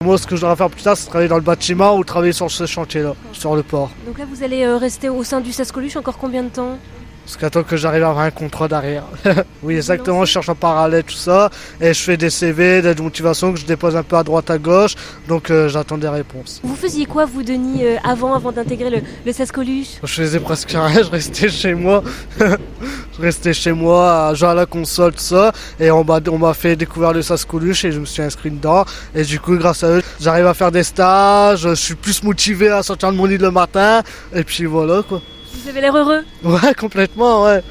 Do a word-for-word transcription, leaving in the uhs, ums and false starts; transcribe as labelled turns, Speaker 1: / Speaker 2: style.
Speaker 1: Moi, ce que je devrais faire plus tard, c'est travailler dans le bâtiment ou travailler sur ce chantier-là, sur le port.
Speaker 2: Donc là, vous allez euh, rester au sein du SAS Coluche encore combien de temps?
Speaker 1: Jusqu'à temps que j'arrive à avoir un contrat derrière. Oui, exactement, je cherche en parallèle tout ça. Et je fais des C V, des motivations que je dépose un peu à droite à gauche. Donc euh, j'attends des réponses.
Speaker 2: Vous faisiez quoi, vous, Denis, euh, avant, avant d'intégrer le, le SAS Coluche?
Speaker 1: Je faisais presque rien, je restais chez moi. Je restais chez moi à jouer à la console, tout ça. Et on m'a, on m'a fait découvrir le SAS Coluche et je me suis inscrit dedans. Et du coup, grâce à eux, j'arrive à faire des stages. Je suis plus motivé à sortir de mon lit le matin. Et puis voilà, quoi.
Speaker 2: Vous avez l'air heureux?
Speaker 1: Ouais, complètement, ouais.